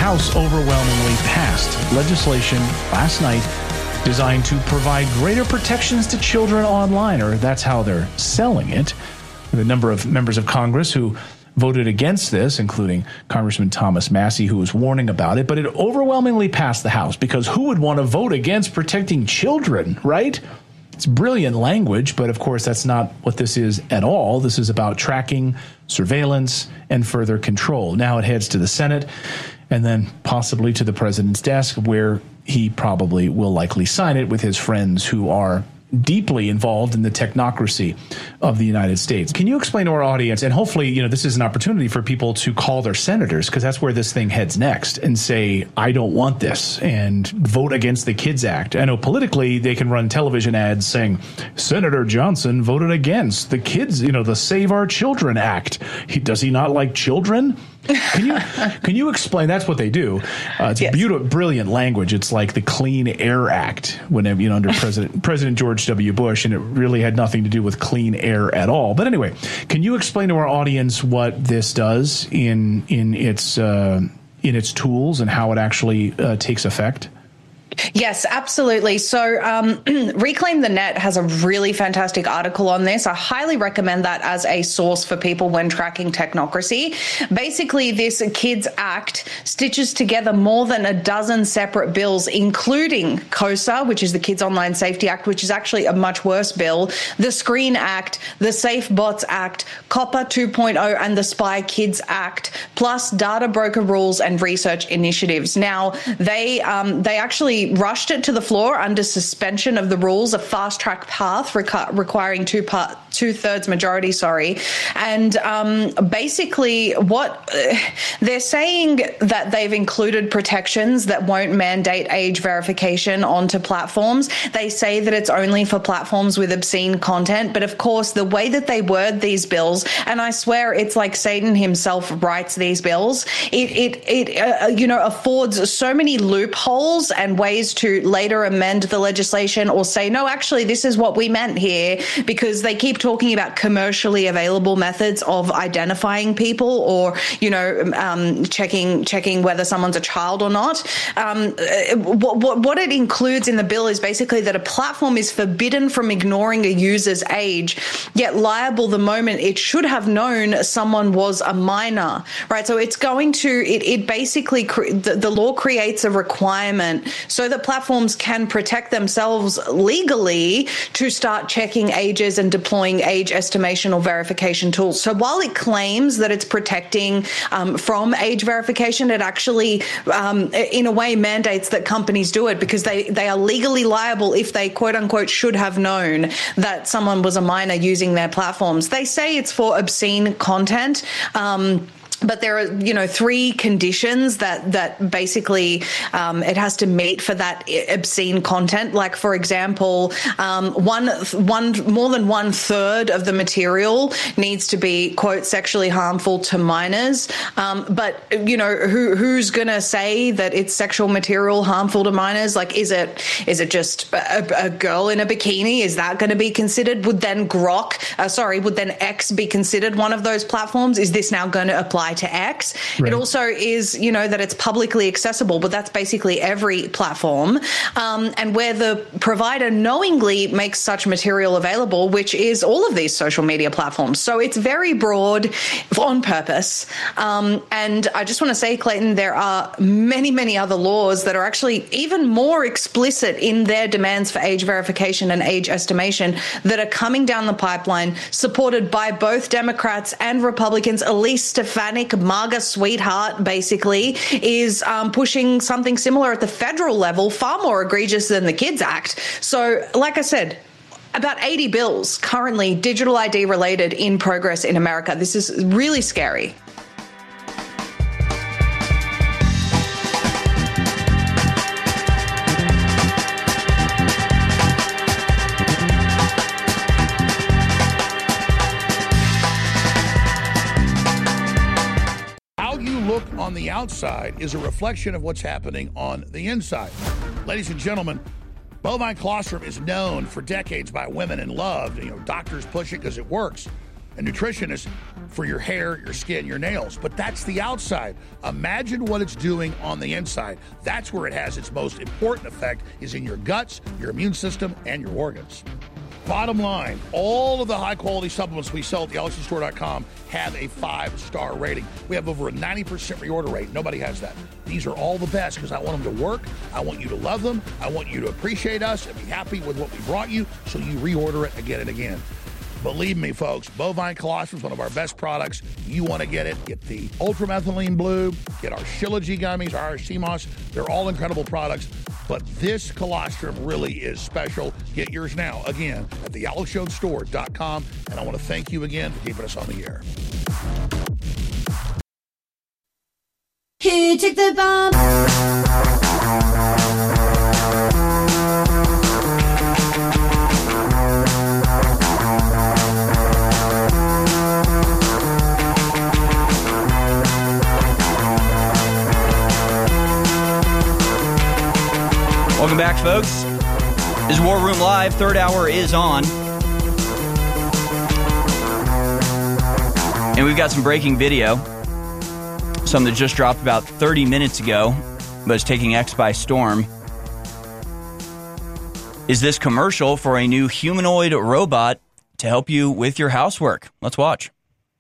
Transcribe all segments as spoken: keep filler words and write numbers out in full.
House overwhelmingly passed legislation last night designed to provide greater protections to children online, or that's how they're selling it. The number of members of Congress who voted against this, including Congressman Thomas Massie, who was warning about it, but it overwhelmingly passed the House, because who would want to vote against protecting children, right? It's brilliant language, but of course that's not what this is at all. This is about tracking, surveillance, and further control. Now it heads to the Senate and then possibly to the president's desk, where he probably will likely sign it with his friends who are deeply involved in the technocracy of the United States. Can you explain to our audience, and hopefully, you know, this is an opportunity for people to call their senators, because that's where this thing heads next, and say, I don't want this, and vote against the KIDS Act. I know politically they can run television ads saying, Senator Johnson voted against the kids, you know, the Save Our Children Act. He, does he not like children? Can you can you explain? That's what they do. Uh, it's yes. beautiful, brilliant language. It's like the Clean Air Act, whenever, you know, under President President George W. Bush, and it really had nothing to do with clean air at all. But anyway, can you explain to our audience what this does in in its uh, in its tools and how it actually uh, takes effect? Yes, absolutely. So um, Reclaim the Net has a really fantastic article on this. I highly recommend that as a source for people when tracking technocracy. Basically, this KIDS Act stitches together more than a dozen separate bills, including KOSA, which is the Kids Online Safety Act, which is actually a much worse bill, the Screen Act, the Safe Bots Act, COPPA two point oh, and the Spy Kids Act, plus data broker rules and research initiatives. Now, they um, they actually rushed it to the floor under suspension of the rules, a fast-track path requ- requiring two part, two-thirds majority, sorry. And um, basically what uh, they're saying that they've included protections that won't mandate age verification onto platforms. They say that it's only for platforms with obscene content. But of course, the way that they word these bills, and I swear it's like Satan himself writes these bills, it, it, it uh, you know, affords so many loopholes and ways to later amend the legislation or say, no, actually, this is what we meant here, because they keep talking about commercially available methods of identifying people or, you know, um, checking checking whether someone's a child or not. Um, what, what, what it includes in the bill is basically that a platform is forbidden from ignoring a user's age, yet liable the moment it should have known someone was a minor, right? So it's going to, it, it basically, cre- the, the law creates a requirement so that platforms can protect themselves legally to start checking ages and deploying age estimation or verification tools. So while it claims that it's protecting um, from age verification, it actually, um, in a way, mandates that companies do it, because they, they are legally liable if they, quote unquote, should have known that someone was a minor using their platforms. They say it's for obscene content. Um, But there are, you know, three conditions that that basically um, it has to meet for that obscene content. Like, for example, um, one one more than one third of the material needs to be, quote, sexually harmful to minors. Um, but you know, who who's going to say that it's sexual material harmful to minors? Like, is it is it just a, a girl in a bikini? Is that going to be considered? Would then Grok, uh, sorry, would then X be considered one of those platforms? Is this now going to apply to X? Right. It also is, you know, that it's publicly accessible, but that's basically every platform. Um, and where the provider knowingly makes such material available, which is all of these social media platforms. So it's very broad on purpose. Um, and I just want to say, Clayton, there are many, many other laws that are actually even more explicit in their demands for age verification and age estimation that are coming down the pipeline, supported by both Democrats and Republicans. Elise Stefanik, MAGA sweetheart, basically, is um, pushing something similar at the federal level, far more egregious than the KIDS Act. So, like I said, about eighty bills currently digital I D related in progress in America. This is really scary. On the outside is a reflection of what's happening on the inside. Ladies and gentlemen, bovine colostrum is known for decades by women and loved. You know, doctors push it because it works. a nutritionist for your hair, your skin, your nails. But that's the outside. Imagine what it's doing on the inside. That's where it has its most important effect, is in your guts, your immune system, and your organs. Bottom line, all of the high-quality supplements we sell at the galaxy store dot com have a five-star rating. We have over a ninety percent reorder rate. Nobody has that. These are all the best because I want them to work. I want you to love them. I want you to appreciate us and be happy with what we brought you, so you reorder it again and again. Believe me, folks, bovine colostrum is one of our best products. You want to get it. Get the ultramethylene blue. Get our Shilajit gummies, our C M O S. They're all incredible products. But this colostrum really is special. Get yours now, again, at the yellow show store dot com. And I want to thank you again for keeping us on the air. Who took the bomb? Welcome back, folks. This is War Room Live. Third hour is on. And we've got some breaking video. Something that just dropped about thirty minutes ago, but it's taking X by storm. Is this commercial for a new humanoid robot to help you with your housework? Let's watch.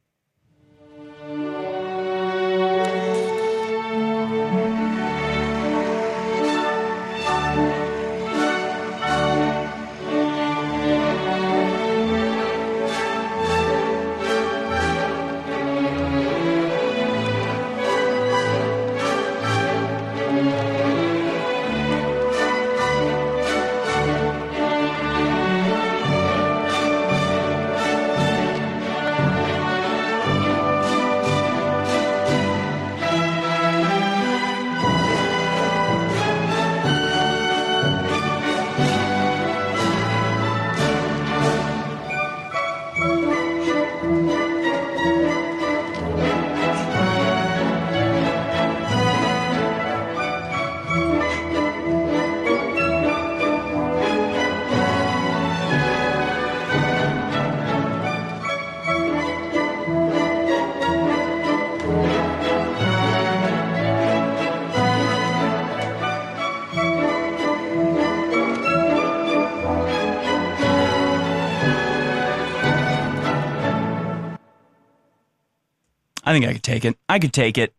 I think I could take it. I could take it.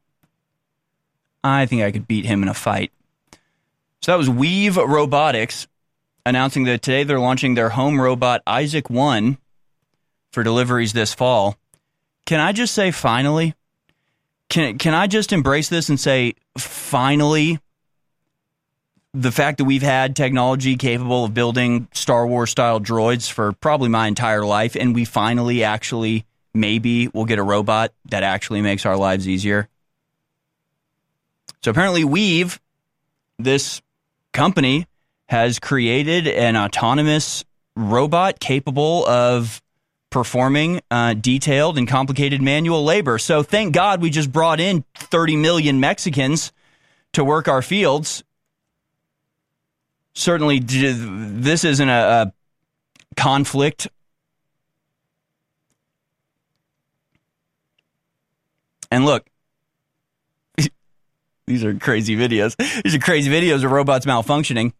I think I could beat him in a fight. So that was Weave Robotics announcing that today they're launching their home robot Isaac One for deliveries this fall. Can I just say finally? Can can I just embrace this and say finally? The fact that we've had technology capable of building Star Wars style droids for probably my entire life, and we finally actually maybe we'll get a robot that actually makes our lives easier. So apparently Weave, this company, has created an autonomous robot capable of performing uh, detailed and complicated manual labor. So thank God we just brought in thirty million Mexicans to work our fields. Certainly this isn't a, a conflict. And look, these are crazy videos. These are crazy videos of robots malfunctioning.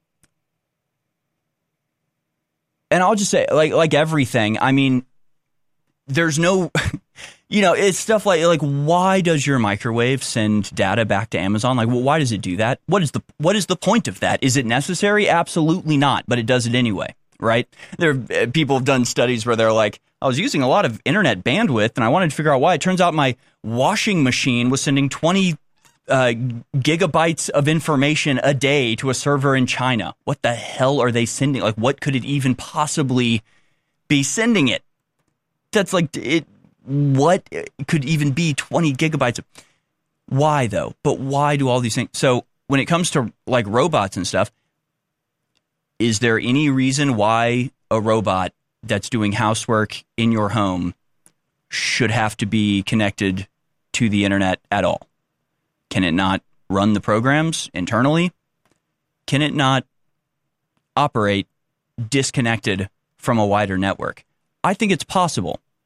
And I'll just say, like like everything, I mean, there's no, you know, it's stuff like, like, why does your microwave send data back to Amazon? Like, well, why does it do that? What is the what is the point of that? Is it necessary? Absolutely not, but it does it anyway, right? There are, people have done studies where they're like, I was using a lot of internet bandwidth, and I wanted to figure out why. It turns out my washing machine was sending twenty uh, gigabytes of information a day to a server in China. What the hell are they sending? Like, what could it even possibly be sending it? That's like, it. What could even be twenty gigabytes? Of, why, though? But why do all these things? So when it comes to, like, robots and stuff, is there any reason why a robot that's doing housework in your home should have to be connected to the internet at all? Can it not run the programs internally? Can it not operate disconnected from a wider network? I think it's possible.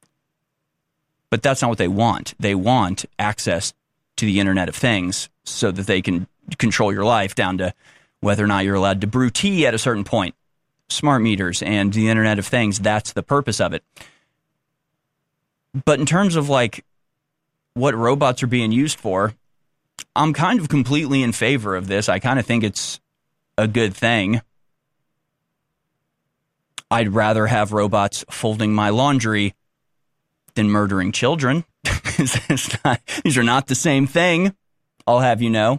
But that's not what they want. They want access to the Internet of Things so that they can control your life down to whether or not you're allowed to brew tea at a certain point. Smart meters and the Internet of Things, that's the purpose of it. But in terms of like what robots are being used for, I'm kind of completely in favor of this. I kind of think it's a good thing. I'd rather have robots folding my laundry than murdering children. It's not, these are not the same thing, I'll have you know.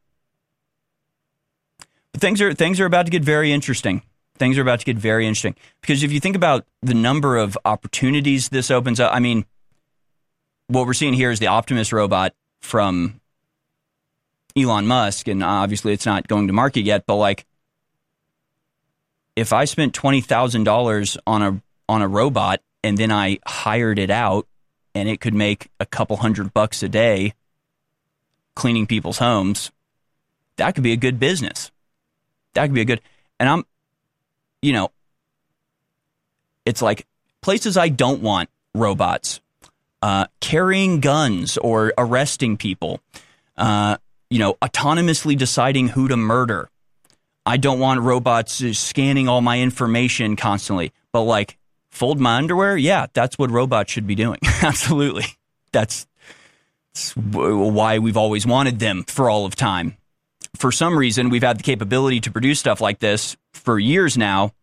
But things are things are about to get very interesting. Things are about to get very interesting. Because if you think about the number of opportunities this opens up, I mean, what we're seeing here is the Optimus robot from Elon Musk, and obviously it's not going to market yet, but like, if I spent twenty thousand dollars on a on a robot and then I hired it out and it could make a couple hundred bucks a day cleaning people's homes, that could be a good business. That could be a good, and I'm, you know, it's like places I don't want robots, uh, carrying guns or arresting people, uh, you know, autonomously deciding who to murder. I don't want robots scanning all my information constantly, but like fold my underwear. Yeah, that's what robots should be doing. Absolutely. That's, that's why we've always wanted them for all of time. For some reason, we've had the capability to produce stuff like this for years now.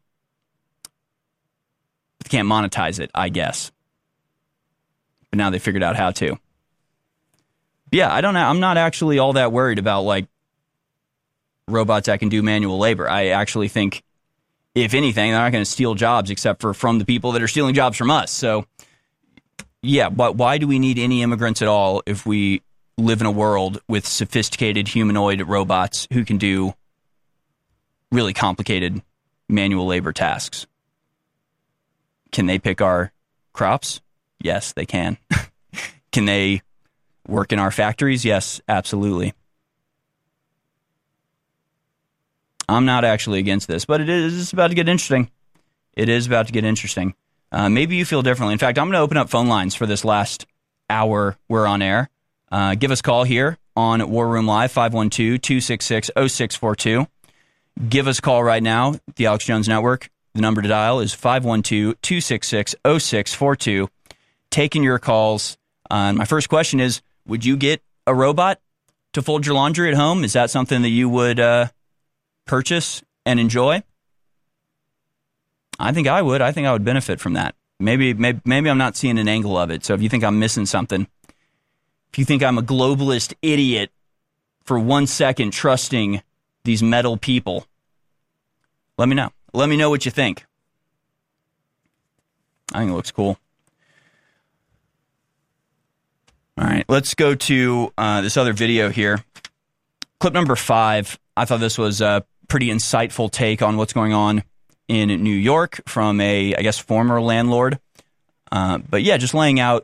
They can't monetize it, I guess. But now they figured out how to. Yeah, I don't know. I'm not actually all that worried about like robots that can do manual labor. I actually think, if anything, they're not going to steal jobs except for from the people that are stealing jobs from us. So, yeah, but why do we need any immigrants at all if we live in a world with sophisticated humanoid robots who can do really complicated manual labor tasks? Can they pick our crops? Yes, they can. Can they work in our factories? Yes, absolutely. I'm not actually against this, but it is about to get interesting. It is about to get interesting. Uh, maybe you feel differently. In fact, I'm going to open up phone lines for this last hour we're on air. Uh, give us a call here on War Room Live, five one two, two six six, zero six four two. Give us a call right now, the Alex Jones Network. The number to dial is five one two, two six six, zero six four two. Taking your calls. Uh, my first question is, would you get a robot to fold your laundry at home? Is that something that you would uh, purchase and enjoy? I think I would. I think I would benefit from that. Maybe, maybe, maybe I'm not seeing an angle of it. So if you think I'm missing something, if you think I'm a globalist idiot for one second trusting these metal people, let me know. Let me know what you think. I think it looks cool. All right, let's go to uh, this other video here. Clip number five. I thought this was a pretty insightful take on what's going on in New York from a, I guess, former landlord. Uh, but yeah, just laying out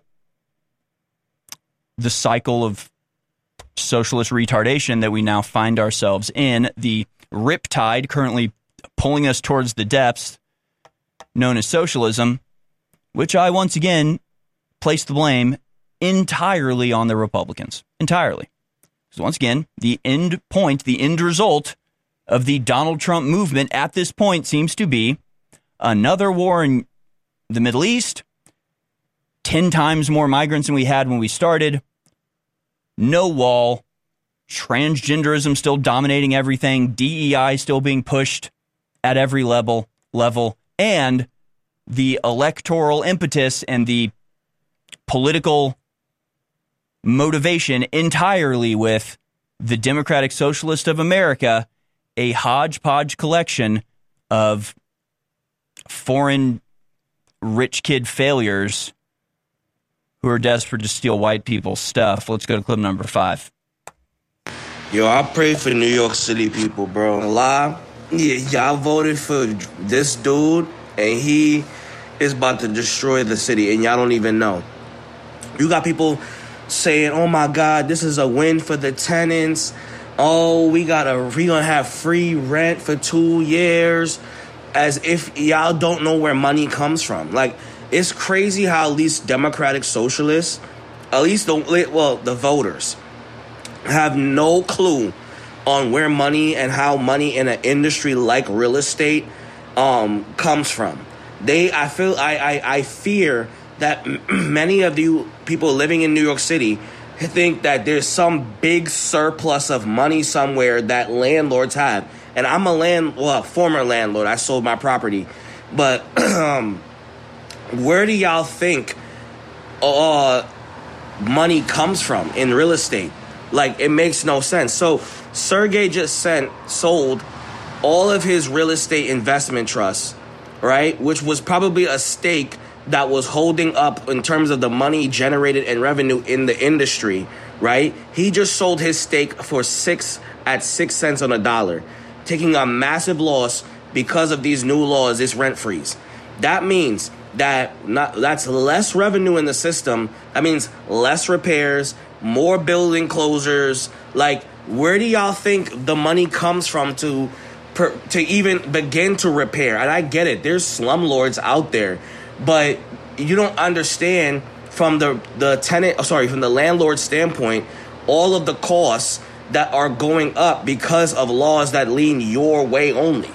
the cycle of socialist retardation that we now find ourselves in, the riptide currently pulling us towards the depths known as socialism, which I once again place the blame entirely on the Republicans. Entirely. Because once again, the end point, the end result of the Donald Trump movement at this point seems to be another war in the Middle East, ten times more migrants than we had when we started, no wall, transgenderism still dominating everything, D E I still being pushed at every level, level, and the electoral impetus and the political motivation entirely with the Democratic Socialist of America, a hodgepodge collection of foreign rich kid failures who are desperate to steal white people's stuff. Let's go to clip number five. Yo, I pray for New York City people, bro. Lie. Yeah, y'all voted for this dude, and he is about to destroy the city, and y'all don't even know. You got people saying, oh my God, this is a win for the tenants. Oh, we gotta, we gonna have free rent for two years. As if y'all don't know where money comes from. Like, It's crazy how at least Democratic Socialists, at least the well, the voters, have no clue on where money and how money in an industry like real estate um, comes from. They, I feel, I, I, I fear that m- many of you people living in New York City think that there's some big surplus of money somewhere that landlords have. And I'm a land, well, former landlord. I sold my property, but um, where do y'all think uh, money comes from in real estate? Like, it makes no sense. So Sergey just sent sold all of his real estate investment trusts, right? Which was probably a stake that was holding up in terms of the money generated and revenue in the industry, right? He just sold his stake for six at six cents on a dollar, taking a massive loss because of these new laws, this rent freeze. That means that not, that's less revenue in the system. That means less repairs, more building closures. Like, where do y'all think the money comes from to per, to even begin to repair? And I get it. There's slumlords out there. But you don't understand from the, the tenant, sorry, from the landlord standpoint, all of the costs that are going up because of laws that lean your way only.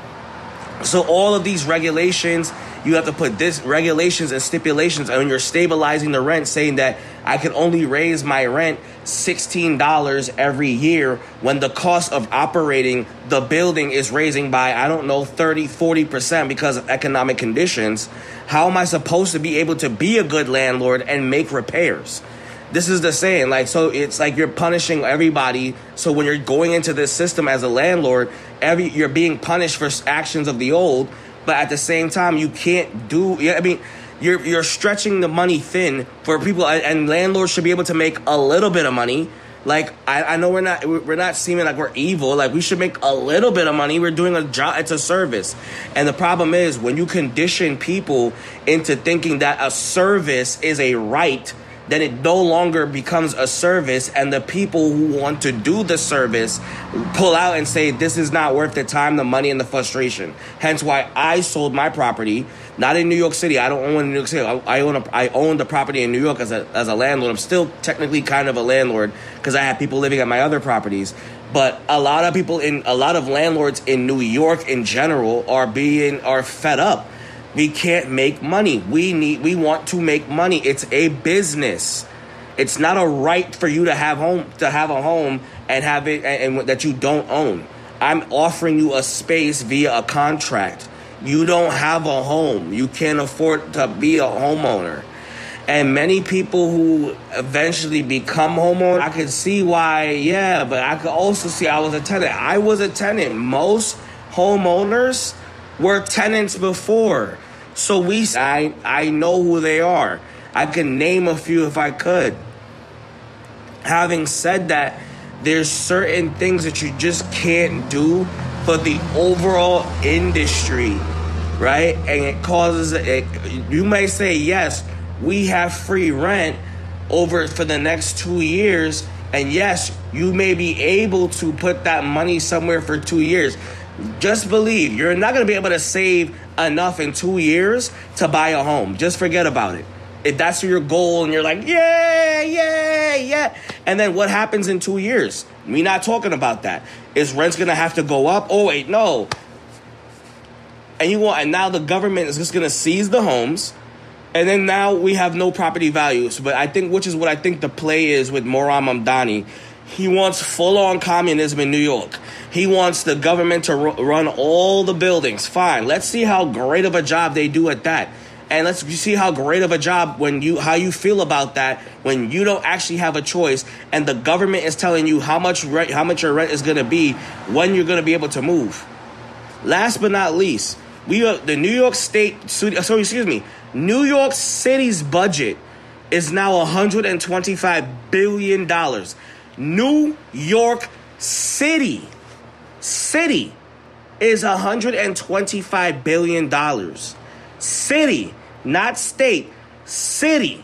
So all of these regulations, you have to put this regulations and stipulations, and when you're stabilizing the rent, saying that I can only raise my rent sixteen dollars every year when the cost of operating the building is raising by, I don't know, thirty, forty percent because of economic conditions. How am I supposed to be able to be a good landlord and make repairs? This is the saying, like, so it's like you're punishing everybody. So when you're going into this system as a landlord, every you're being punished for actions of the old, but at the same time, you can't do, I mean, you're you're stretching the money thin for people, and landlords should be able to make a little bit of money. Like, I, I know we're not we're not seeming like we're evil. Like, we should make a little bit of money. We're doing a job. It's a service. And the problem is when you condition people into thinking that a service is a right, then it no longer becomes a service, and the people who want to do the service pull out and say, this is not worth the time, the money, and the frustration. Hence why I sold my property, not in New York City. I don't own in New York City. I, I own a, I own the property in New York as a as a landlord. I'm still technically kind of a landlord because I have people living at my other properties. But a lot of people in a lot of landlords in New York in general are being are fed up. We can't make money. We need. We want to make money. It's a business. It's not a right for you to have home to have a home and have it and, and that you don't own. I'm offering you a space via a contract. You don't have a home. You can't afford to be a homeowner. And many people who eventually become homeowners, I could see why. Yeah, but I could also see I was a tenant. I was a tenant. Most homeowners were tenants before. So we, I, I know who they are. I can name a few if I could. Having said that, there's certain things that you just can't do for the overall industry, right? And it causes, it, you may say, yes, we have free rent over for the next two years. And yes, you may be able to put that money somewhere for two years. Just believe you're not going to be able to save enough in two years to buy a home. Just forget about it. If that's your goal and you're like, yeah, yeah, yeah. And then what happens in two years? We're not talking about that. Is rent's going to have to go up? Oh, wait, no. And you want, and now the government is just going to seize the homes. And then now we have no property values. But I think, which is what I think the play is with Moran Mamdani. He wants full-on communism in New York. He wants the government to r- run all the buildings. Fine. Let's see how great of a job they do at that. And let's see how great of a job when you how you feel about that when you don't actually have a choice and the government is telling you how much rent, how much your rent is going to be when you're going to be able to move. Last but not least, we are, the New York State, sorry, excuse me, New York City's budget is now one hundred twenty-five billion dollars. New York City, city is one hundred twenty-five billion dollars. City, not state, city.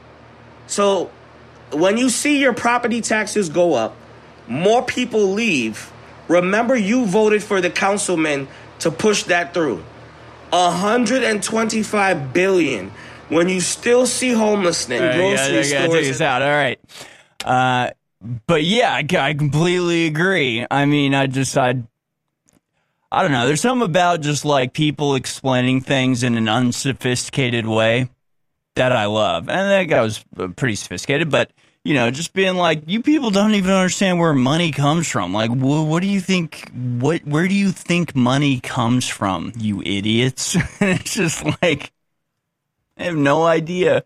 So when you see your property taxes go up, more people leave. Remember, you voted for the councilman to push that through. one hundred twenty-five billion dollars. when you still see homelessness in Uh, grocery yeah, I gotta stores. take this out. All right. Uh, but yeah, I, I completely agree. I mean, I just, I, I don't know. There's something about just like people explaining things in an unsophisticated way that I love. And that guy was pretty sophisticated, but you know, just being like, you people don't even understand where money comes from. Like, wh- what do you think, what, where do you think money comes from, you idiots? It's just like, I have no idea.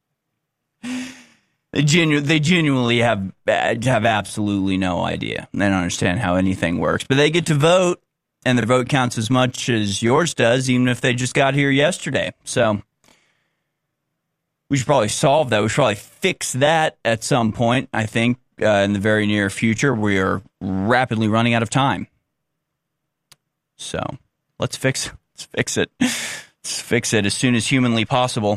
They, genu- they genuinely have have absolutely no idea. They don't understand how anything works. But they get to vote, and their vote counts as much as yours does, even if they just got here yesterday. So we should probably solve that. We should probably fix that at some point, I think, uh, in the very near future. We are rapidly running out of time. So let's fix, let's fix it. Let's fix it as soon as humanly possible.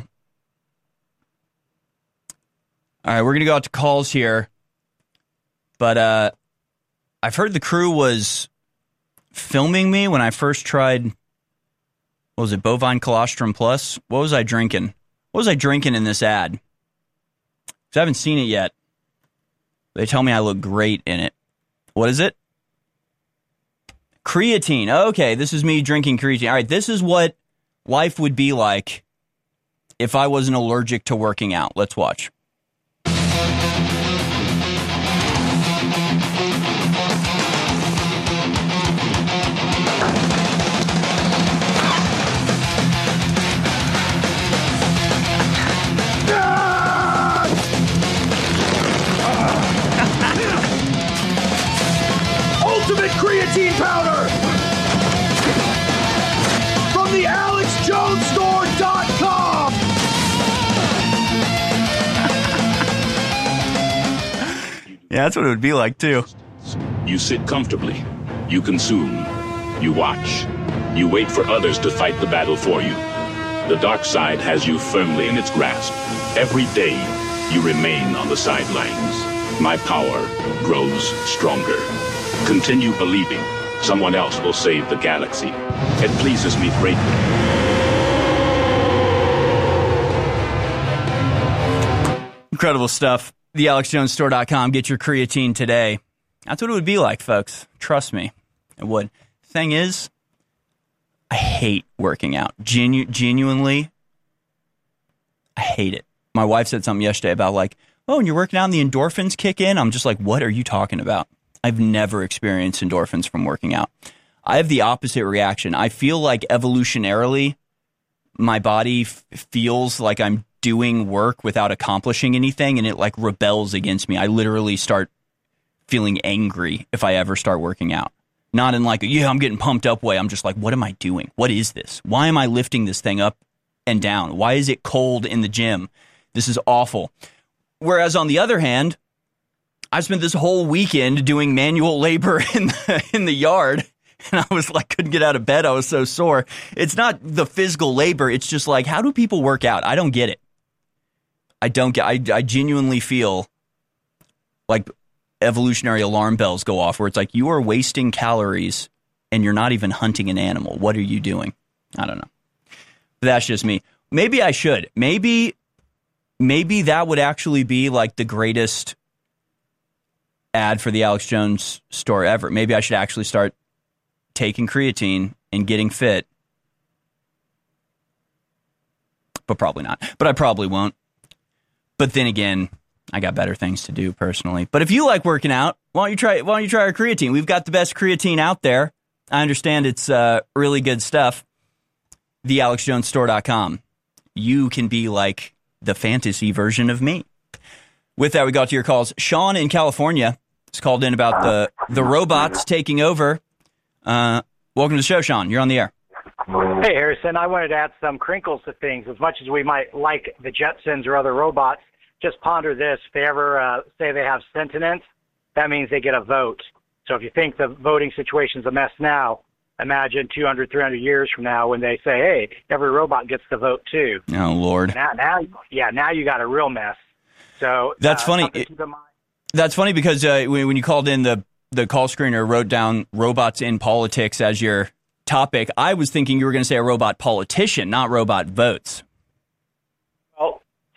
All right, we're going to go out to calls here. But uh, I've heard the crew was filming me when I first tried, what was it, bovine colostrum plus? What was I drinking? What was I drinking in this ad? Because I haven't seen it yet. They tell me I look great in it. What is it? Creatine. Okay, this is me drinking creatine. All right, this is what life would be like if I wasn't allergic to working out. Let's watch. Ultimate creatine powder from the alex jones store dot com. Yeah, that's what it would be like, too. You sit comfortably. You consume. You watch. You wait for others to fight the battle for you. The dark side has you firmly in its grasp. Every day, you remain on the sidelines. My power grows stronger. Continue believing. Someone else will save the galaxy. It pleases me greatly. Incredible stuff. the alex jones store dot com. Get your creatine today. That's what it would be like, folks. Trust me. It would. Thing is, I hate working out. Genu- genuinely, I hate it. My wife said something yesterday about like, oh, when you're working out and the endorphins kick in. I'm just like, what are you talking about? I've never experienced endorphins from working out. I have the opposite reaction. I feel like evolutionarily, my body f- feels like I'm doing work without accomplishing anything, and it like rebels against me. I literally start feeling angry if I ever start working out. Not in like, yeah, I'm getting pumped up way. I'm just like, what am I doing? What is this? Why am I lifting this thing up and down? Why is it cold in the gym? This is awful. Whereas on the other hand, I spent this whole weekend doing manual labor in the, in the yard, and I was like, couldn't get out of bed. I was so sore. It's not the physical labor. It's just like, how do people work out? I don't get it. I don't get, I, I genuinely feel like evolutionary alarm bells go off where it's like, you are wasting calories and you're not even hunting an animal. What are you doing? I don't know. But that's just me. Maybe I should. Maybe, maybe that would actually be like the greatest ad for the Alex Jones store ever. Maybe I should actually start taking creatine and getting fit. But probably not. But I probably won't. But then again, I got better things to do personally. But if you like working out, why don't you try why don't you try our creatine? We've got the best creatine out there. I understand it's uh, really good stuff. the alex jones store dot com. You can be like the fantasy version of me. With that, we got to your calls. Sean in California has called in about the, the robots taking over. Uh, welcome to the show, Sean. You're on the air. Hey, Harrison. I wanted to add some crinkles to things. As much as we might like the Jetsons or other robots, just ponder this. If they ever uh, say they have sentience, that means they get a vote. So if you think the voting situation's a mess now, imagine two hundred, three hundred years from now when they say, hey, every robot gets the vote too. Oh, Lord. Now, now yeah, now you got a real mess. So That's uh, funny. It, that's funny because uh, when, when you called in, the, the call screener wrote down robots in politics as your topic. I was thinking you were going to say a robot politician, not robot votes.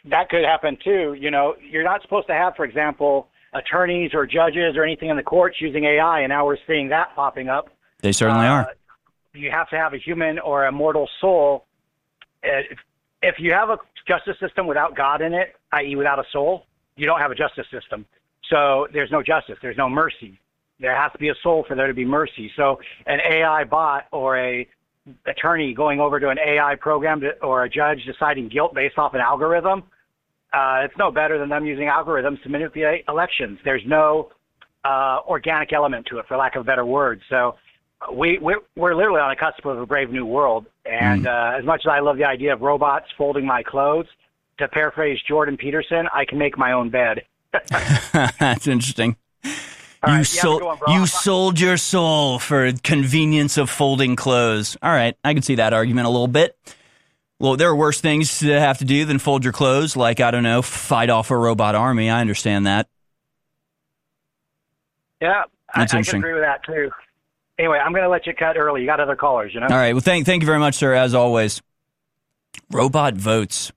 that could happen too. You know, you're not supposed to have, for example, attorneys or judges or anything in the courts using A I, and now we're seeing that popping up. They certainly uh, are. You have to have a human or a mortal soul. If, if you have a justice system without God in it, that is without a soul, you don't have a justice system. So there's no justice. There's no mercy. There has to be a soul for there to be mercy. So an A I bot or a attorney going over to an A I program to, or a judge deciding guilt based off an algorithm, uh, it's no better than them using algorithms to manipulate elections. There's no uh, organic element to it, for lack of a better word. So we, we're, we're literally on the cusp of a brave new world. And Mm. uh, as much as I love the idea of robots folding my clothes, to paraphrase Jordan Peterson, I can make my own bed. That's interesting. All you right, sold you, going, you sold your soul for convenience of folding clothes. All right, I can see that argument a little bit. Well, there are worse things to have to do than fold your clothes, like, I don't know, fight off a robot army. I understand that. Yeah, I, I That's can interesting. agree with that too. Anyway, I'm going to let you cut early. You got other callers, you know? All right, well, thank, thank you very much, sir, as always. Robot votes.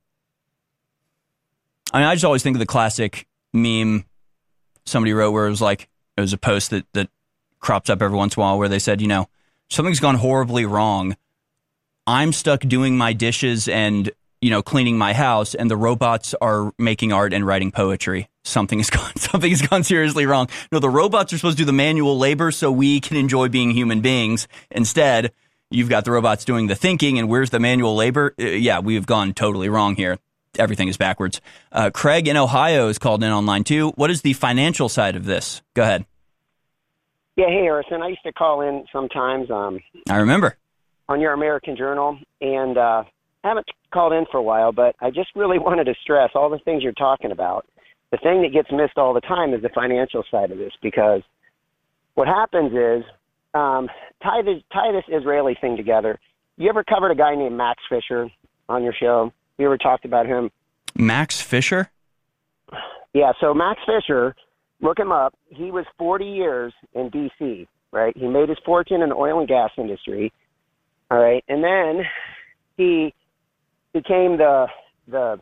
I mean, I just always think of the classic meme somebody wrote where it was like, it was a post that, that crops up every once in a while where they said, you know, something's gone horribly wrong. I'm stuck doing my dishes and, you know, cleaning my house, and the robots are making art and writing poetry. Something has gone, something has gone seriously wrong. No, the robots are supposed to do the manual labor so we can enjoy being human beings. Instead, you've got the robots doing the thinking, and where's the manual labor? Uh, yeah, we've gone totally wrong here. Everything is backwards. Uh, Craig in Ohio is called in online too. What is the financial side of this? Go ahead. Yeah, hey, Harrison. I used to call in sometimes um, I remember. on your American Journal, and uh, I haven't called in for a while, but I just really wanted to stress all the things you're talking about. The thing that gets missed all the time is the financial side of this, because what happens is, um, tie this, tie this Israeli thing together. You ever covered a guy named Max Fisher on your show? You ever talked about him? Max Fisher? Yeah, so Max Fisher, look him up. He was forty years in D C, right? He made his fortune in the oil and gas industry, all right? And then he became the the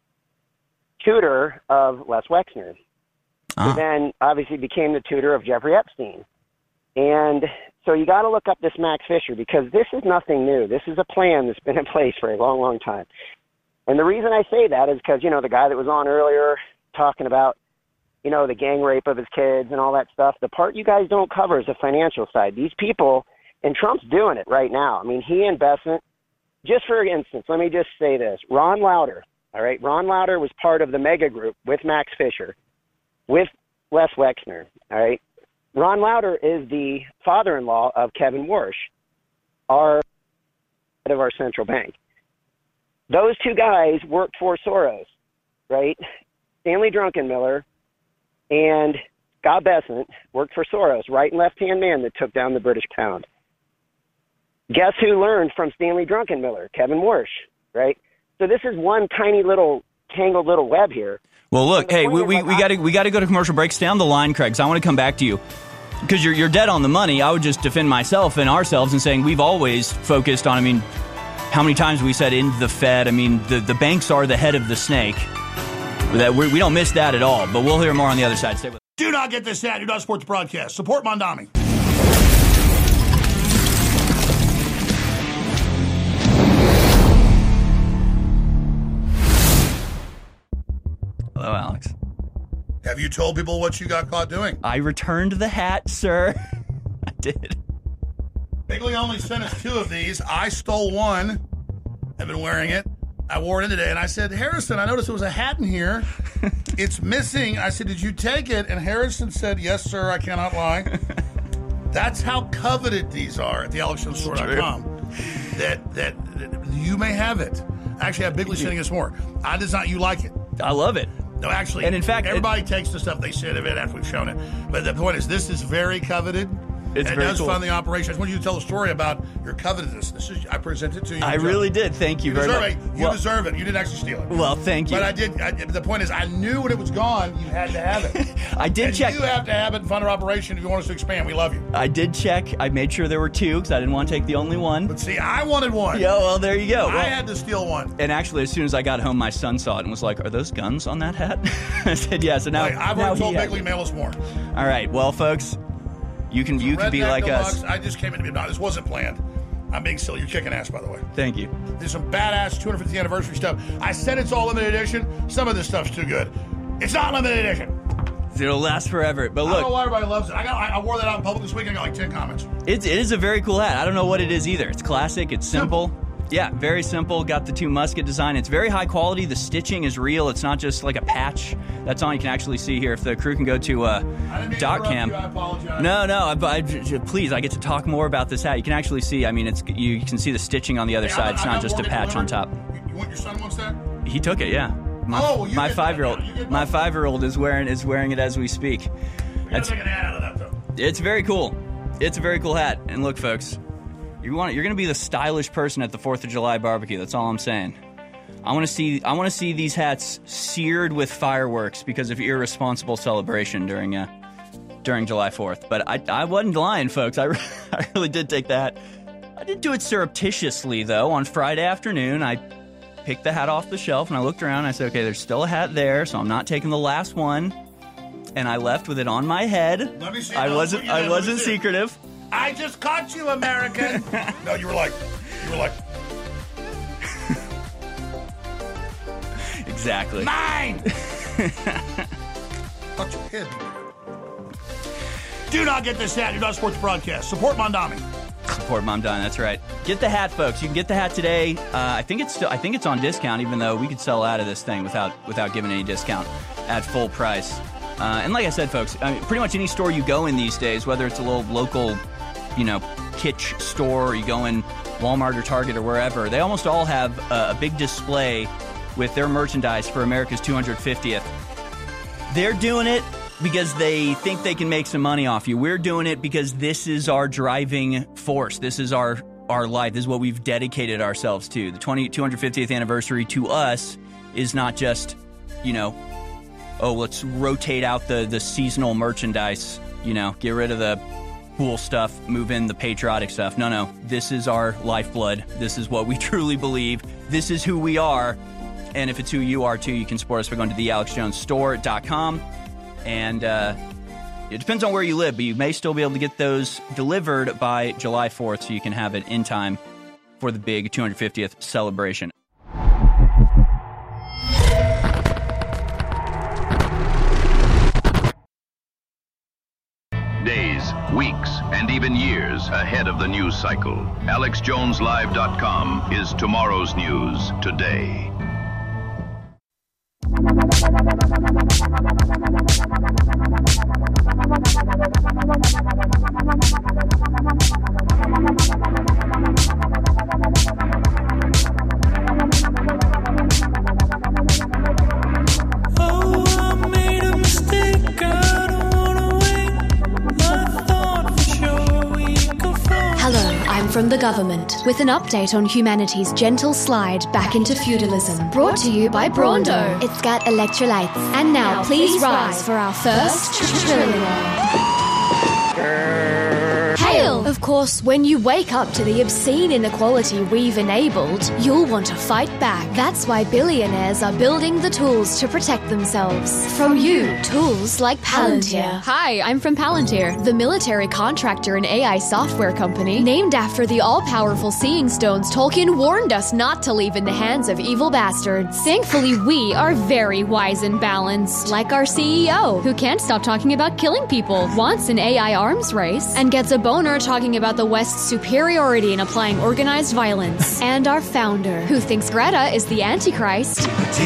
tutor of Les Wexner. Ah. Who then obviously became the tutor of Jeffrey Epstein. And so you got to look up this Max Fisher, because this is nothing new. This is a plan that's been in place for a long, long time. And the reason I say that is because, you know, the guy that was on earlier talking about, you know, the gang rape of his kids and all that stuff, the part you guys don't cover is the financial side. These people, and Trump's doing it right now. I mean, he and Besant, just for instance, let me just say this. Ron Lauder, all right, Ron Lauder was part of the mega group with Max Fisher, with Les Wexner, all right. Ron Lauder is the father-in-law of Kevin Warsh, our head of our central bank. Those two guys worked for Soros, right? Stanley Druckenmiller and Scott Bessent worked for Soros, right and left-hand man that took down the British pound. Guess who learned from Stanley Druckenmiller? Kevin Warsh, right? So this is one tiny little tangled little web here. Well, look, hey, we we, we got to we got to go to commercial break. Stay on the line, Craig, 'cause I want to come back to you. Because you're, you're dead on the money. I would just defend myself and ourselves in saying we've always focused on, I mean, how many times we said in the Fed? I mean, the, the banks are the head of the snake. That we, we don't miss that at all, but we'll hear more on the other side. Stay with us. Do not get this ad. Do not support the broadcast. Support Mondami. Hello, Alex. Have you told people what you got caught doing? I returned the hat, sir. I did. Bigley only sent us two of these. I stole one. I've been wearing it. I wore it in today, and I said, Harrison, I noticed there was a hat in here. It's missing. I said, did you take it? And Harrison said, yes, sir, I cannot lie. That's how coveted these are at the alex jones store dot com. That, that that you may have it. Actually, I have Bigley sending us more. I does not you like it. I love it. No, actually, and in fact, everybody it, takes the stuff they send of it after we've shown it. But the point is, this is very coveted. It's and very it does cool. fund the operation. I just want you to tell a story about your covetousness. This is I presented it to you. I really did. Thank you, you very deserve much. It. You well, deserve it. You didn't actually steal it. Well, thank you. But I did. I, the point is, I knew when it was gone, you had to have it. I did and check. You have to have it and fund our operation if you want us to expand. We love you. I did check. I made sure there were two because I didn't want to take the only one. But see, I wanted one. Yeah, well, there you go. I well, had to steal one. And actually, as soon as I got home, my son saw it and was like, "Are those guns on that hat?" I said, "Yeah." So now, Wait, I've now already told he Big League Mail us more. All right, well, folks, you can you can be Redneck like Deluxe, us. I just came in to be. No, this wasn't planned. I'm being silly. You're kicking ass, by the way. Thank you. There's some badass two hundred fiftieth anniversary stuff. I said it's all limited edition. Some of this stuff's too good. It's not limited edition. It'll last forever. But I look, don't know why everybody loves it. I got. I wore that out in public this week. And I got like ten comments. It's, it is a very cool hat. I don't know what it is either. It's classic. It's simple. simple. Yeah, very simple. Got the two musket design. It's very high quality. The stitching is real. It's not just like a patch. That's all you can actually see here. If the crew can go to uh, dot cam. I apologize. No, no. I, I, please, I get to talk more about this hat. You can actually see. I mean, it's you can see the stitching on the other hey, side. I, it's I not just a patch delivered. on top. You want your son wants that? He took it. Yeah. My, oh, well, you my get five year old. that. You get My five year old is wearing is wearing it as we speak. We gotta take an ad out of that though. It's very cool. It's a very cool hat. And look, folks, you want you're going to be the stylish person at the fourth of July barbecue. That's all I'm saying. I want to see I want to see these hats seared with fireworks because of irresponsible celebration during uh, during July fourth. But I I wasn't lying, folks. I, I really did take the hat. I did do it surreptitiously though. On Friday afternoon, I picked the hat off the shelf and I looked around and I said, "Okay, there's still a hat there, so I'm not taking the last one." And I left with it on my head. Let me see. I no, wasn't I let wasn't me see. secretive. I just caught you, American. No, you were like, you were like, exactly. mine. Touch your head. Do not get this hat. Do not support the broadcast. Support Mondami. Support Mom Don. That's right. Get the hat, folks. You can get the hat today. Uh, I think it's still. I think it's on discount, even though we could sell out of this thing without without giving any discount at full price. Uh, and like I said, folks, I mean, pretty much any store you go in these days, whether it's a little local, you know, kitsch store, or you go in Walmart or Target or wherever, they almost all have a, a big display with their merchandise for America's two hundred fiftieth. They're doing it because they think they can make some money off you. We're doing it because this is our driving force. This is our, our life. This is what we've dedicated ourselves to. The two hundred fiftieth anniversary to us is not just, you know, oh, let's rotate out the, the seasonal merchandise, you know, get rid of the cool stuff, move in the patriotic stuff. No, no, this is our lifeblood. This is what we truly believe. This is who we are. And if it's who you are too, you can support us by going to the alex jones store dot com. And uh, it depends on where you live, but you may still be able to get those delivered by July fourth so you can have it in time for the big two hundred fiftieth celebration. Days, weeks, and even years ahead of the news cycle. alex jones live dot com is tomorrow's news today. From the government, with an update on humanity's gentle slide back into feudalism. Brought to you by Braundo. It's got electrolytes. And now, now please, please rise for our first trillion. Hail! Of course, when you wake up to the obscene inequality we've enabled, you'll want to fight back. That's why billionaires are building the tools to protect themselves. From you, tools like Palantir. Hi, I'm from Palantir, the military contractor and A I software company named after the all-powerful Seeing Stones Tolkien warned us not to leave in the hands of evil bastards. Thankfully, we are very wise and balanced, like our C E O, who can't stop talking about killing people, wants an A I arms race, and gets a boner talking about the West's superiority in applying organized violence. And our founder, who thinks Greta is the Antichrist.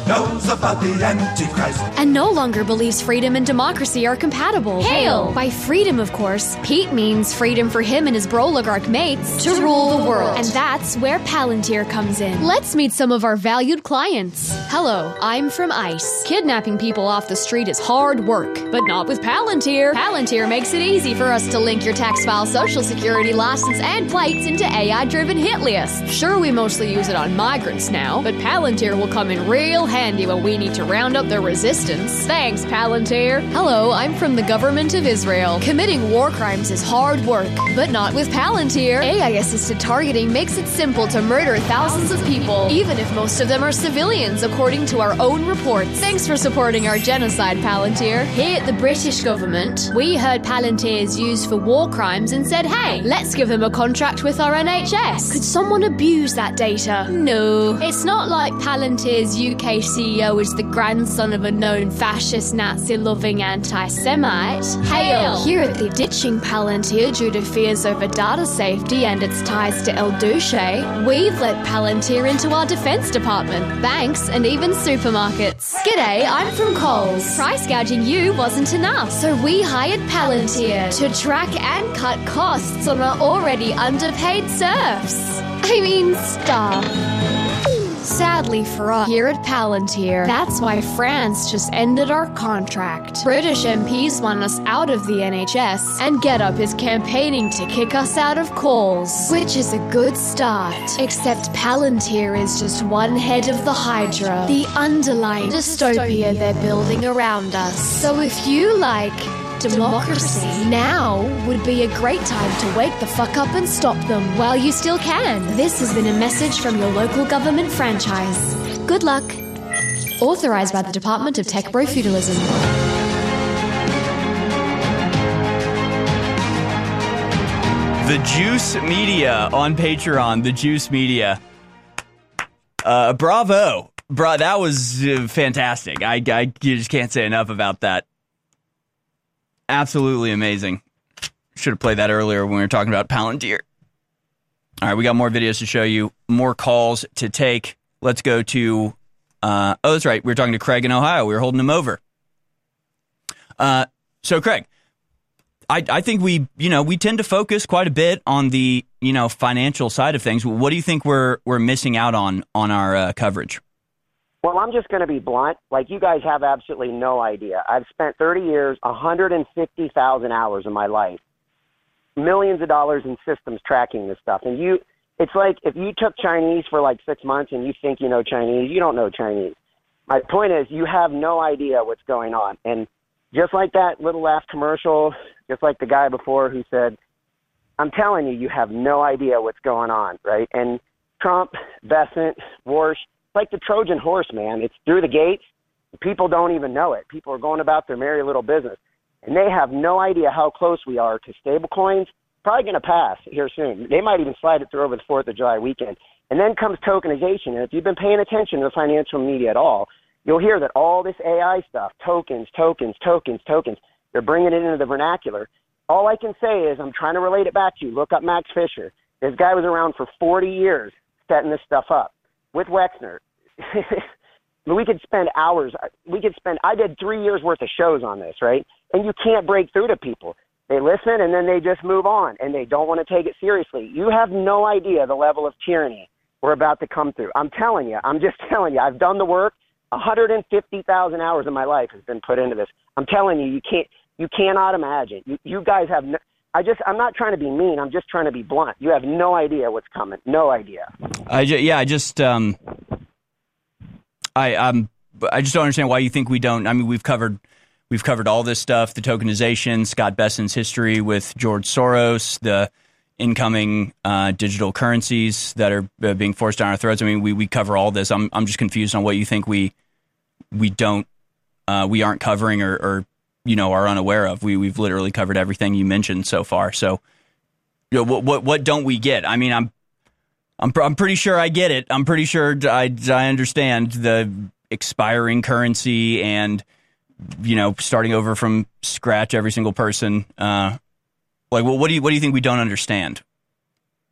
knows about the Antichrist. And no longer believes freedom and democracy are compatible. Hail! By freedom, of course, Pete means freedom for him and his Broligarch mates to rule the world. And that's where Palantir comes in. Let's meet some of our valued clients. Hello, I'm from ICE. Kidnapping people off the street is hard work, but not with Palantir. Palantir makes it easy for us to link your tax file, social security license, and plates into A I-driven hit lists. Sure, we mostly use it on migrants now, but Palantir will come in real handy when we need to round up their resistance. Thanks, Palantir. Hello, I'm from the government of Israel. Committing war crimes is hard work, but not with Palantir. A I-assisted targeting makes it simple to murder thousands of people, even if most of them are civilians, according to our own reports. Thanks for supporting our genocide, Palantir. Here at the British government, we heard Palantir is used for war crimes and said, hey, let's give them a contract with our N H S. Could someone abuse that data? No. It's not like Palantir's U K C E O is the grandson of a known fascist, Nazi-loving anti-Semite. Hail! Here at the Ditching Palantir due to fears over data safety and its ties to El Duce, we've let Palantir into our defense department, banks, and even supermarkets. G'day, I'm from Coles. Price gouging you wasn't enough, so we hired Palantir to track and cut costs on our already underpaid serfs. I mean, staff. Sadly for us here at Palantir, that's why France just ended our contract. British M Ps want us out of the N H S, and GetUp is campaigning to kick us out of Coles, which is a good start. Except Palantir is just one head of the Hydra, the underlying dystopia they're building around us. So if you like democracy, now would be a great time to wake the fuck up and stop them while you still can. This has been a message from your local government franchise. Good luck. Authorized by the Department of Tech Bro Feudalism. The Juice Media on Patreon. The Juice Media. Uh, bravo. Bro, that was uh, fantastic. I, I you just can't say enough about that. Absolutely amazing. Should have played that earlier when we were talking about Palantir. All right, we got more videos to show you, more calls to take. Let's go to, uh, oh, that's right. We were talking to Craig in Ohio. We were holding him over. Uh, so, Craig, I, I think we, you know, we tend to focus quite a bit on the, you know, financial side of things. What do you think we're we're missing out on on our uh, coverage? Well, I'm just going to be blunt. Like, you guys have absolutely no idea. I've spent thirty years, one hundred fifty thousand hours of my life, millions of dollars in systems tracking this stuff. And you, it's like if you took Chinese for like six months and you think you know Chinese, you don't know Chinese. My point is, you have no idea what's going on. And just like that little last commercial, just like the guy before who said, I'm telling you, you have no idea what's going on, right? And Trump, Bessent, Warsh, like the Trojan horse, man. It's through the gates. People don't even know it. People are going about their merry little business. And they have no idea how close we are to stable coins. Probably going to pass here soon. They might even slide it through over the fourth of July weekend. And then comes tokenization. And if you've been paying attention to the financial media at all, you'll hear that all this A I stuff, tokens, tokens, tokens, tokens, they're bringing it into the vernacular. All I can say is I'm trying to relate it back to you. Look up Max Fisher. This guy was around for forty years setting this stuff up with Wexner. We could spend hours. We could spend, I did three years worth of shows on this, right? And you can't break through to people. They listen and then they just move on and they don't want to take it seriously. You have no idea the level of tyranny we're about to come through. I'm telling you, I'm just telling you, I've done the work. one hundred fifty thousand hours of my life has been put into this. I'm telling you, you can't, you cannot imagine. You, you guys have no, I just, I'm not trying to be mean. I'm just trying to be blunt. You have no idea what's coming. No idea. I ju- yeah, I just, um, I um I just don't understand why you think we don't. I mean, we've covered we've covered all this stuff: the tokenization, Scott Bessent's history with George Soros, the incoming uh, digital currencies that are uh, being forced down our throats. I mean, we, we cover all this. I'm I'm just confused on what you think we we don't uh, we aren't covering or, or you know are unaware of. We we've literally covered everything you mentioned so far. So, you know, what what what don't we get? I mean, I'm. I'm I'm pretty sure I get it. I'm pretty sure I, I understand the expiring currency and, you know, starting over from scratch every single person. Uh, like, well, what do you what do you think we don't understand?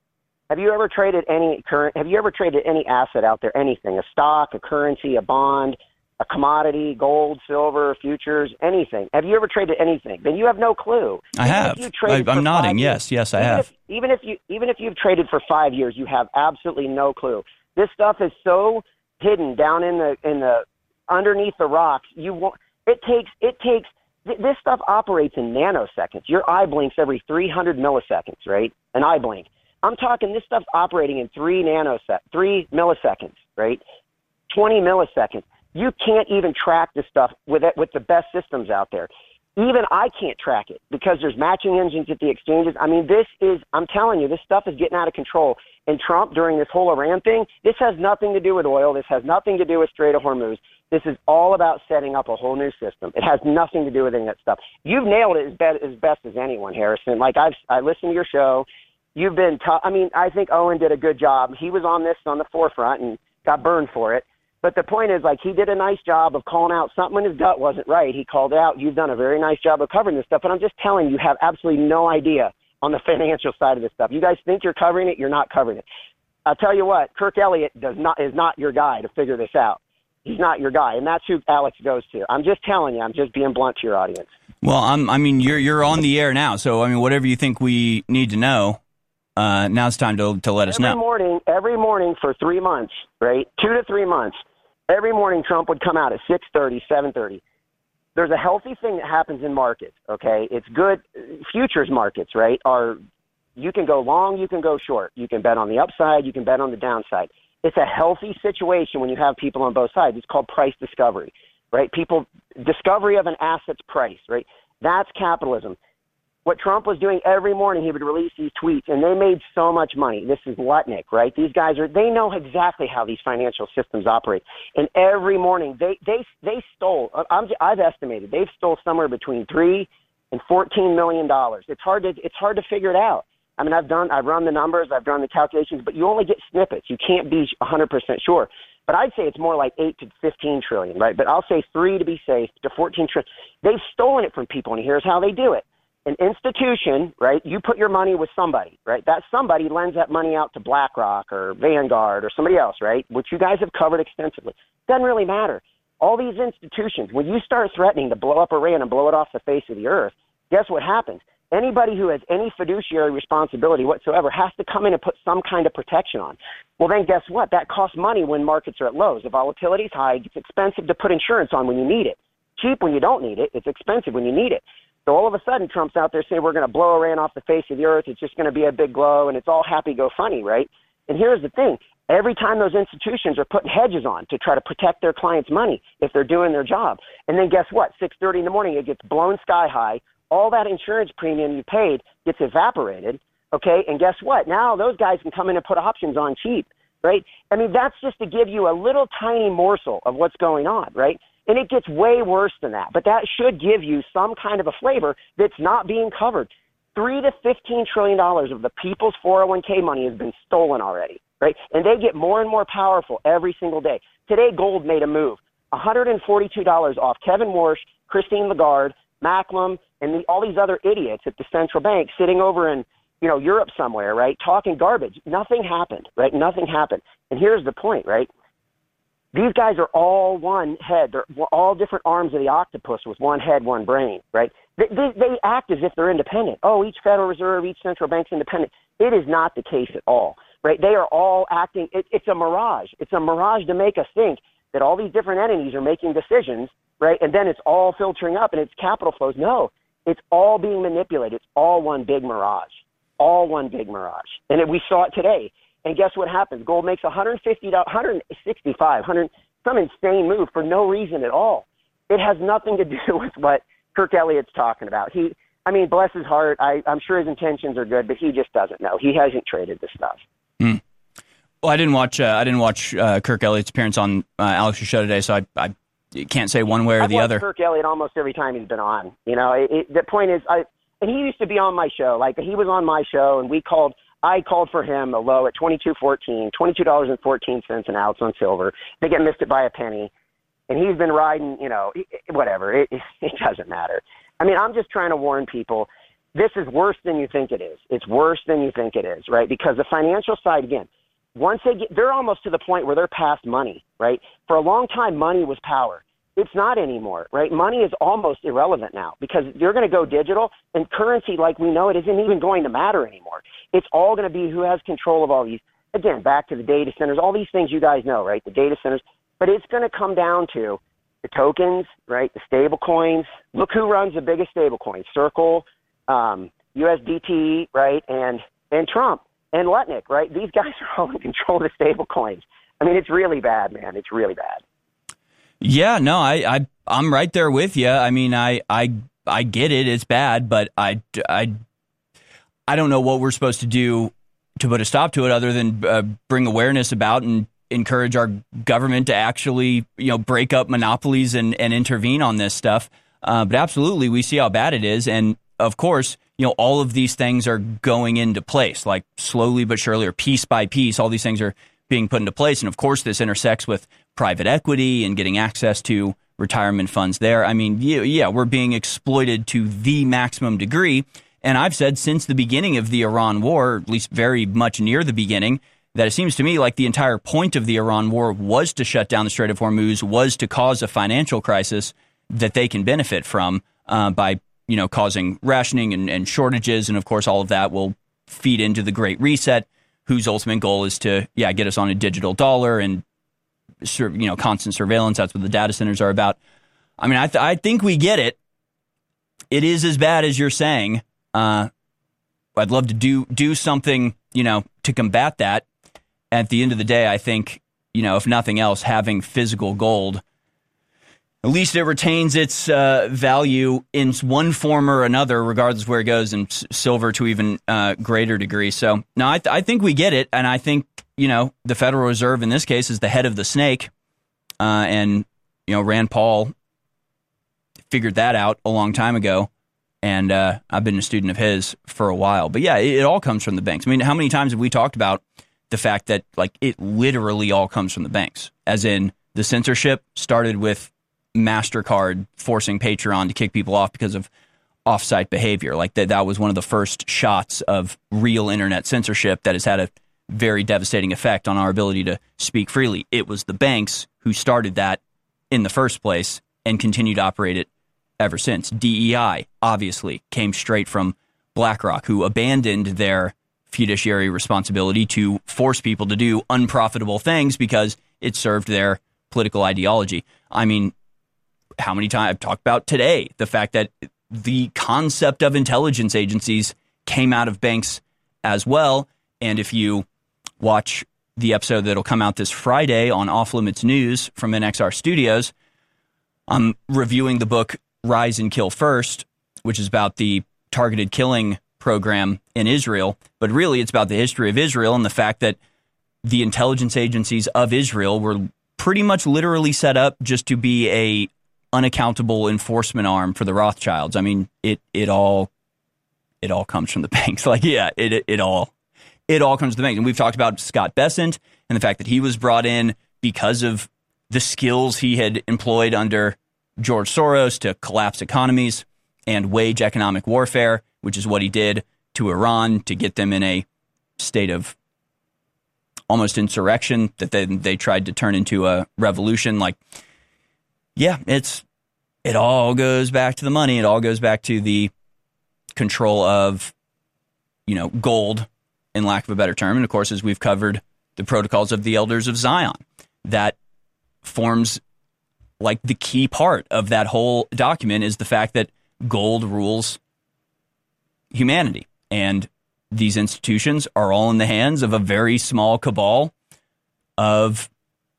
Have you ever traded any current? Have you ever traded any asset out there? Anything? A stock, a currency, a bond, a commodity, gold, silver, futures, anything? Have you ever traded anything? Then you have no clue. I Even have. if you traded I, I'm for nodding. five Yes, years, yes, I even have. If, even if you even if you've traded for five years, you have absolutely no clue. This stuff is so hidden down in the in the underneath the rocks. You won't. It takes it takes. This stuff operates in nanoseconds. Your eye blinks every three hundred milliseconds, right? An eye blink. I'm talking this stuff's operating in three nanosec, three milliseconds, right? twenty milliseconds. You can't even track this stuff with it, with the best systems out there. Even I can't track it because there's matching engines at the exchanges. I mean, this is, I'm telling you, this stuff is getting out of control. And Trump, during this whole Iran thing, this has nothing to do with oil. This has nothing to do with Strait of Hormuz. This is all about setting up a whole new system. It has nothing to do with any of that stuff. You've nailed it as, be- as best as anyone, Harrison. Like, I've I listened to your show. You've been tough. I mean, I think Owen did a good job. He was on this on the forefront and got burned for it. But the point is, like, he did a nice job of calling out something when his gut wasn't right. He called it out. You've done a very nice job of covering this stuff. But I'm just telling you, you have absolutely no idea on the financial side of this stuff. You guys think you're covering it. You're not covering it. I'll tell you what, Kirk Elliott does not is not your guy to figure this out. He's not your guy. And that's who Alex goes to. I'm just telling you. I'm just being blunt to your audience. Well, I'm, I mean, you're you're on the air now. So, I mean, whatever you think we need to know, uh, now it's time to, to let us every know. Morning, every morning for three months, right, two to three months, every morning Trump would come out at six thirty, seven thirty. There's a healthy thing that happens in markets, okay? It's good. Futures markets, right, are you can go long, you can go short. You can bet on the upside, you can bet on the downside. It's a healthy situation when you have people on both sides. It's called price discovery, right? People, discovery of an asset's price, right? That's capitalism. What Trump was doing every morning, he would release these tweets, and they made so much money. This is Lutnick, right? These guys are, they know exactly how these financial systems operate. And every morning, they they they stole, I'm, I've estimated, they've stole somewhere between three and fourteen million dollars. It's hard to, it's hard to figure it out. I mean, I've done, I've run the numbers, I've done the calculations, but you only get snippets. You can't be one hundred percent sure. But I'd say it's more like eight to fifteen trillion, right? But I'll say three to be safe to fourteen trillion. They've stolen it from people, and here's how they do it. An institution, right? You put your money with somebody, right? That somebody lends that money out to BlackRock or Vanguard or somebody else, right? Which you guys have covered extensively. Doesn't really matter. All these institutions, when you start threatening to blow up Iran and blow it off the face of the earth, guess what happens? Anybody who has any fiduciary responsibility whatsoever has to come in and put some kind of protection on. Well, then guess what? That costs money when markets are at lows. The volatility is high. It's expensive to put insurance on when you need it. Cheap when you don't need it. It's expensive when you need it. So all of a sudden, Trump's out there saying we're going to blow Iran off the face of the earth. It's just going to be a big blow, and it's all happy go funny, right? And here's the thing. Every time those institutions are putting hedges on to try to protect their clients' money if they're doing their job. And then guess what? six thirty in the morning, it gets blown sky high. All that insurance premium you paid gets evaporated, okay? And guess what? Now those guys can come in and put options on cheap, right? I mean, that's just to give you a little tiny morsel of what's going on, right? And it gets way worse than that. But that should give you some kind of a flavor that's not being covered. Three to fifteen trillion dollars of the people's four oh one k money has been stolen already, right? And they get more and more powerful every single day. Today, gold made a move. one hundred forty-two dollars off Kevin Warsh, Christine Lagarde, Macklem, and the, all these other idiots at the central bank sitting over in, you know, Europe somewhere, right, talking garbage. Nothing happened, right? Nothing happened. And here's the point, right? These guys are all one head. They're all different arms of the octopus with one head, one brain, right? They, they, they act as if they're independent. Oh, each Federal Reserve, each central bank's independent. It is not the case at all, right? They are all acting. It, it's a mirage. It's a mirage to make us think that all these different entities are making decisions, right? And then it's all filtering up and it's capital flows. No, it's all being manipulated. It's all one big mirage, all one big mirage. And it, we saw it today. And guess what happens? Gold makes one hundred fifty dollars, one hundred sixty-five dollars, one hundred, some insane move for no reason at all. It has nothing to do with what Kirk Elliott's talking about. He, I mean, bless his heart. I, I'm sure his intentions are good, but he just doesn't know. He hasn't traded this stuff. Mm. Well, I didn't watch. Uh, I didn't watch uh, Kirk Elliott's appearance on uh, Alex's show today, so I, I can't say one way or I've the watched other. Kirk Elliott almost every time he's been on. You know, it, it, the point is, I and he used to be on my show. Like he was on my show, and we called. I called for him a low at twenty-two fourteen, twenty-two dollars and fourteen cents an ounce on silver. They get missed it by a penny, and he's been riding. You know, whatever. It, it doesn't matter. I mean, I'm just trying to warn people. this is worse than you think it is. It's worse than you think it is, right? Because the financial side, again, once they get, they're almost to the point where they're past money, right? For a long time, money was power. It's not anymore, right? Money is almost irrelevant now because you're going to go digital, and currency like we know it isn't even going to matter anymore. It's all going to be who has control of all these. Again, back to the data centers, all these things you guys know, right? The data centers. But it's going to come down to the tokens, right? The stable coins. Look who runs the biggest stable coins. Circle, um, U S D T, right? And and Trump and Lutnick, right? These guys are all in control of the stable coins. I mean, it's really bad, man. It's really bad. Yeah, no, I, I, I'm right there with you. I mean, I, I, I get it. It's bad, but I, I, I don't know what we're supposed to do to put a stop to it other than uh, bring awareness about and encourage our government to actually, you know, break up monopolies and, and intervene on this stuff. Uh, but absolutely, we see how bad it is. And of course, you know, all of these things are going into place, like slowly but surely, or piece by piece, all these things are being put into place. And of course, this intersects with private equity and getting access to retirement funds there. I mean, yeah, yeah, we're being exploited to the maximum degree. And I've said since the beginning of the Iran war, at least very much near the beginning, that it seems to me like the entire point of the Iran war was to shut down the Strait of Hormuz, was to cause a financial crisis that they can benefit from uh, by, you know, causing rationing and, and shortages. And of course, all of that will feed into the Great Reset, whose ultimate goal is to, yeah, get us on a digital dollar and, you know, constant surveillance. That's what the data centers are about. I mean, I, th- I think we get it. It is as bad as you're saying. Uh, I'd love to do do something, you know, to combat that. At the end of the day, I think, you know, if nothing else, having physical gold, at least it retains its uh, value in one form or another, regardless of where it goes, and s- silver to even uh, greater degree. So, no, I, th- I think we get it. And I think, you know, the Federal Reserve in this case is the head of the snake. Uh, and, you know, Rand Paul figured that out a long time ago. And uh, I've been a student of his for a while. But yeah, it, it all comes from the banks. I mean, how many times have we talked about the fact that, like, it literally all comes from the banks? As in, the censorship started with MasterCard forcing Patreon to kick people off because of off-site behavior. Like, that, that was one of the first shots of real internet censorship that has had a very devastating effect on our ability to speak freely. It was the banks who started that in the first place and continue to operate it ever since. D E I, obviously, came straight from BlackRock, who abandoned their fiduciary responsibility to force people to do unprofitable things because it served their political ideology. I mean, how many times I've talked about today, the fact that the concept of intelligence agencies came out of banks as well. And if you watch the episode that'll come out this Friday on Off Limits News from N X R Studios, I'm reviewing the book Rise and Kill First, which is about the targeted killing program in Israel. But really, it's about the history of Israel and the fact that the intelligence agencies of Israel were pretty much literally set up just to be a unaccountable enforcement arm for the Rothschilds. I mean, it it all it all comes from the banks. Like, yeah, it it, it all it all comes from the banks. And we've talked about Scott Bessent and the fact that he was brought in because of the skills he had employed under George Soros to collapse economies and wage economic warfare, which is what he did to Iran to get them in a state of almost insurrection that they they tried to turn into a revolution. Like, yeah, it's it all goes back to the money. It all goes back to the control of, you know, gold, in lack of a better term. And of course, as we've covered, the protocols of the Elders of Zion, that forms like the key part of that whole document is the fact that gold rules humanity. And these institutions are all in the hands of a very small cabal of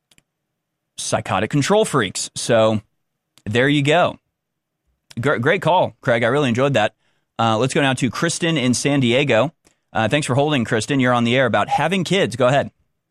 psychotic control freaks. So there you go. Great, great call, Craig. I really enjoyed that. Uh, let's go now to Kristen in San Diego. Uh, thanks for holding, Kristen. You're on the air about having kids. Go ahead.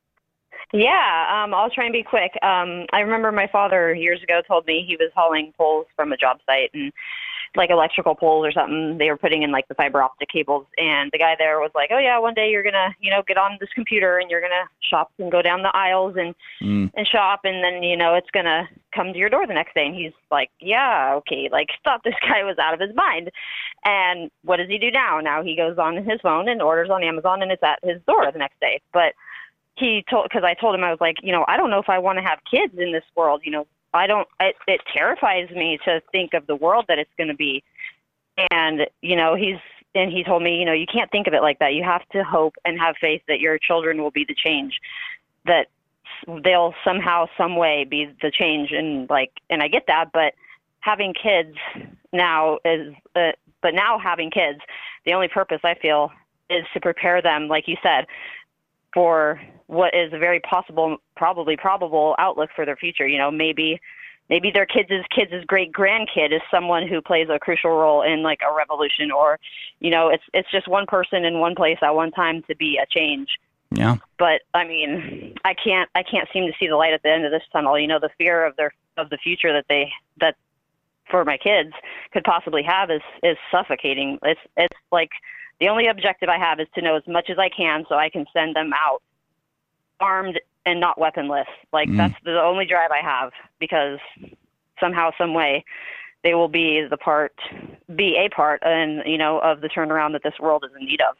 Yeah, um, I'll try and be quick. Um, I remember my father years ago told me he was hauling poles from a job site, and like electrical poles or something. They were putting in like the fiber optic cables, and the guy there was like, "Oh yeah, one day you're gonna, you know, get on this computer and you're gonna shop and go down the aisles and Mm. and shop, and then you know it's gonna come to your door the next day." And he's like, "Yeah, okay." Like, thought this guy was out of his mind. And what does he do now? Now he goes on his phone and orders on Amazon, and it's at his door the next day. But he told, because I told him, I was like, you know, I don't know if I want to have kids in this world. You know, I don't. It, it terrifies me to think of the world that it's going to be. And you know, he's and he told me, you know, you can't think of it like that. You have to hope and have faith that your children will be the change, that they'll somehow, some way be the change. And like, and I get that, but having kids now is, uh, but now having kids, the only purpose I feel is to prepare them, like you said, for what is a very possible, probably probable outlook for their future. You know, maybe, maybe their kids' kids' great grandkid is someone who plays a crucial role in like a revolution, or, you know, it's it's just one person in one place at one time to be a change. Yeah. But I mean, I can't I can't seem to see the light at the end of this tunnel. You know, the fear of their of the future that they that for my kids could possibly have is is suffocating. It's it's like the only objective I have is to know as much as I can so I can send them out armed and not weaponless. Like Mm. that's the only drive I have, because somehow, some way, they will be the part, be a part, and you know, of the turnaround that this world is in need of.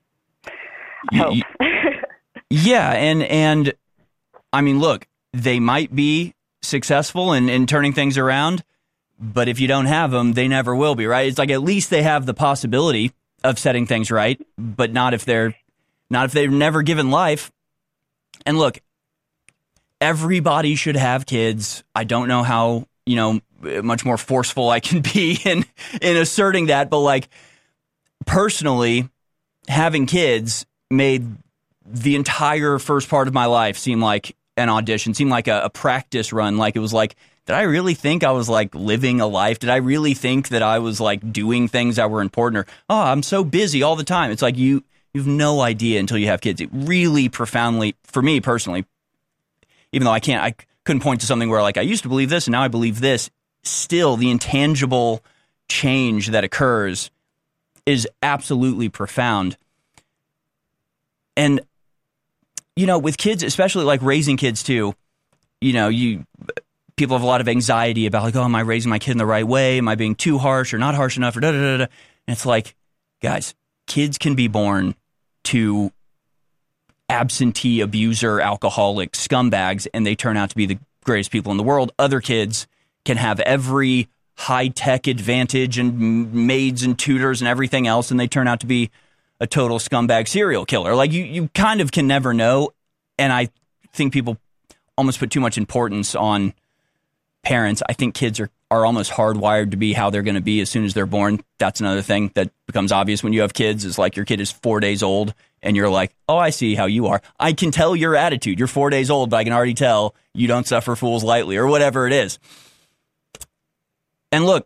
I hope. Yeah, and and I mean, look, they might be successful in, in turning things around, but if you don't have them, they never will be, right? It's like at least they have the possibility of setting things right, but not if they're not if they've never given life. And look, everybody should have kids. I don't know how, you know, much more forceful I can be in in asserting that, but like personally, having kids made the entire first part of my life seem like an audition, seem like a, a practice run. Like it was like, did I really think I was like living a life? Did I really think that I was like doing things that were important? Or, oh, I'm so busy all the time. It's like you, you have no idea until you have kids. It really profoundly, for me personally, even though I can't, I couldn't point to something where like I used to believe this and now I believe this, still the intangible change that occurs is absolutely profound. And, you know, with kids, especially like raising kids too, you know, you people have a lot of anxiety about like, oh, am I raising my kid in the right way? Am I being too harsh or not harsh enough? Or da da da da. And it's like, guys, kids can be born to absentee abuser, alcoholic scumbags, and they turn out to be the greatest people in the world. Other kids can have every high-tech advantage and maids and tutors and everything else, and they turn out to be a total scumbag serial killer. Like, you, you kind of can never know, and I think people almost put too much importance on parents. I think kids are, are almost hardwired to be how they're going to be as soon as they're born. That's another thing that becomes obvious when you have kids, is like your kid is four days old, and you're like, oh, I see how you are. I can tell your attitude. You're four days old, but I can already tell you don't suffer fools lightly, or whatever it is. And look,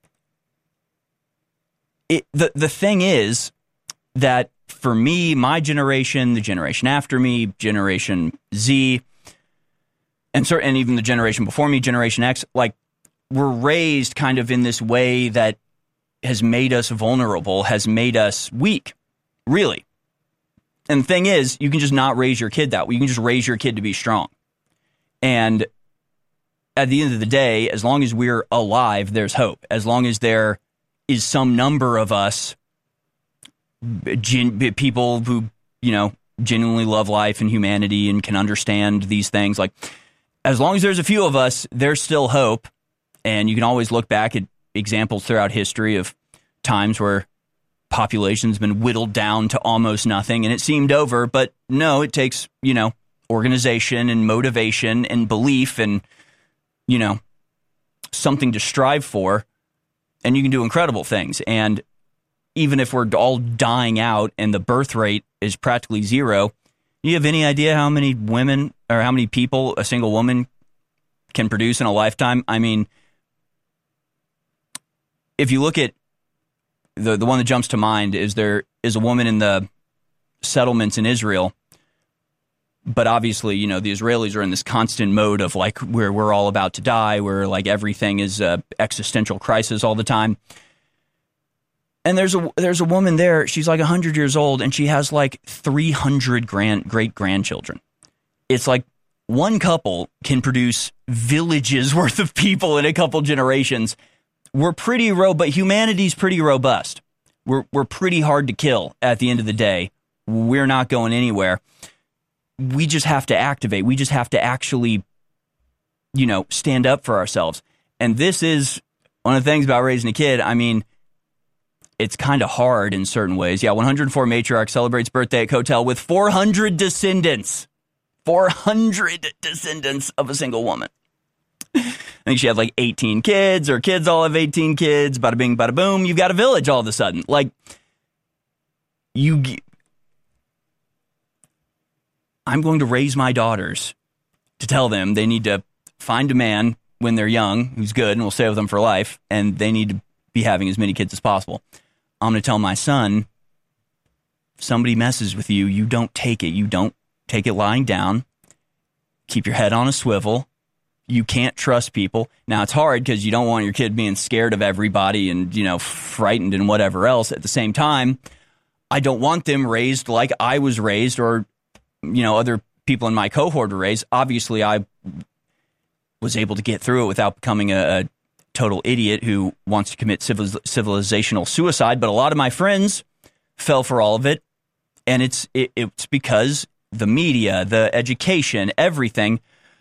it, the the thing is that for me, my generation, the generation after me, Generation Z, and certain, and even the generation before me, Generation X, like, we're raised kind of in this way that has made us vulnerable, has made us weak, really. And the thing is, you can just not raise your kid that way. You can just raise your kid to be strong. And at the end of the day, as long as we're alive, there's hope. As long as there is some number of us, gen- people who, you know, genuinely love life and humanity and can understand these things, like, as long as there's a few of us, there's still hope. And you can always look back at examples throughout history of times where population's been whittled down to almost nothing and it seemed over. But no, it takes, you know, organization and motivation and belief and, you know, something to strive for, and you can do incredible things. And even if we're all dying out and the birth rate is practically zero, do you have any idea how many women or how many people a single woman can produce in a lifetime? I mean, if you look at the the one that jumps to mind is there is a woman in the settlements in Israel. But obviously, you know, the Israelis are in this constant mode of like where we're all about to die, where like everything is a existential crisis all the time. And there's a there's a woman there. She's like one hundred years old, and she has like three hundred grand great grandchildren. It's like one couple can produce villages worth of people in a couple generations. We're pretty ro, but humanity's pretty robust. We're we're pretty hard to kill at the end of the day. We're not going anywhere. We just have to activate. We just have to actually, you know, stand up for ourselves. And this is one of the things about raising a kid. I mean, it's kind of hard in certain ways. Yeah, one hundred four matriarch celebrates birthday at Cotel with four hundred descendants. four hundred descendants of a single woman. I think she had like eighteen kids, or kids all have eighteen kids. Bada bing, bada boom. You've got a village all of a sudden. Like, you... I'm going to raise my daughters to tell them they need to find a man when they're young who's good and will stay with them for life, and they need to be having as many kids as possible. I'm going to tell my son, if somebody messes with you, you don't take it. You don't take it lying down. Keep your head on a swivel. You can't trust people. Now, it's hard because you don't want your kid being scared of everybody and, you know, frightened and whatever else. At the same time, I don't want them raised like I was raised, or, you know, other people in my cohort were raised. Obviously, I was able to get through it without becoming a, a total idiot who wants to commit civil, civilizational suicide. But a lot of my friends fell for all of it. And it's it, it's because the media, the education, everything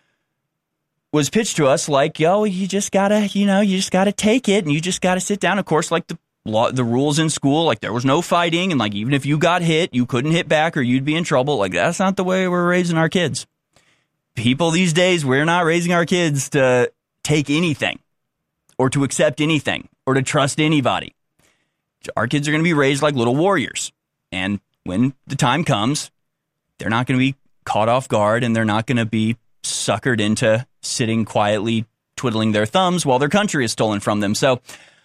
was pitched to us like, yo, you just gotta, you know, you just gotta take it, and you just gotta sit down. Of course, like the law, the rules in school, like there was no fighting, and like even if you got hit, you couldn't hit back or you'd be in trouble. Like, that's not the way we're raising our kids. People these days, we're not raising our kids to take anything or to accept anything or to trust anybody. Our kids are going to be raised like little warriors. And when the time comes, they're not going to be caught off guard, and they're not going to be suckered into sitting quietly twiddling their thumbs while their country is stolen from them. So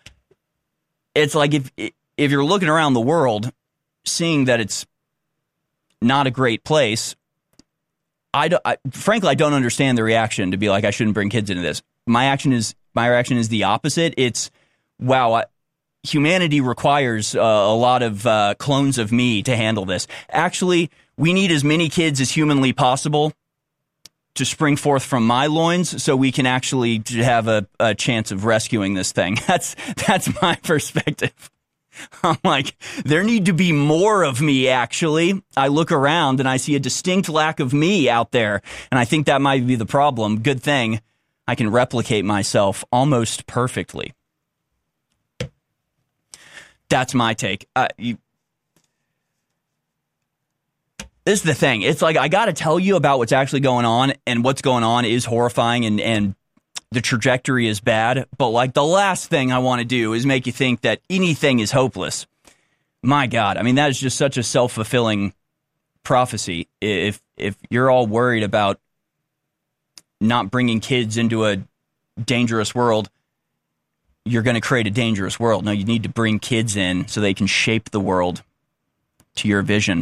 it's like if if you're looking around the world, seeing that it's not a great place, I, do, I frankly I don't understand the reaction to be like, I shouldn't bring kids into this. My action is my reaction is the opposite. It's, wow, I, humanity requires uh, a lot of uh, clones of me to handle this. Actually, we need as many kids as humanly possible to spring forth from my loins so we can actually have a, a chance of rescuing this thing. That's that's my perspective. I'm like, there need to be more of me, actually. I look around and I see a distinct lack of me out there, and I think that might be the problem. Good thing I can replicate myself almost perfectly. That's my take. Uh, you, This is the thing. It's like, I got to tell you about what's actually going on, and what's going on is horrifying, and, and the trajectory is bad. But like, the last thing I want to do is make you think that anything is hopeless. My God. I mean, that is just such a self-fulfilling prophecy. If, if you're all worried about not bringing kids into a dangerous world, you're going to create a dangerous world. No, you need to bring kids in so they can shape the world to your vision.